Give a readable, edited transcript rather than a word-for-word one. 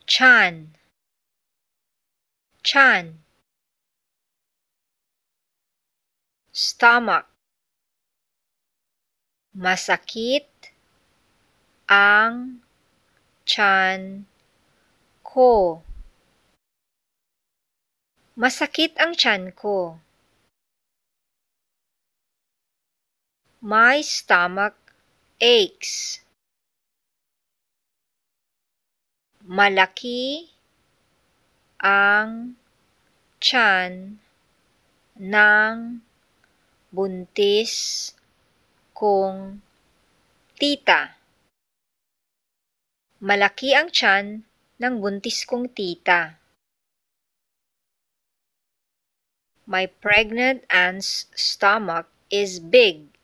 tiyan, tiyan. Stomach. Masakit ang tiyan ko. Masakit ang tiyan ko. My stomach aches. Malaki ang tiyan ng buntis kong tita. Malaki ang tiyan ng buntis kong tita. My pregnant aunt's stomach is big.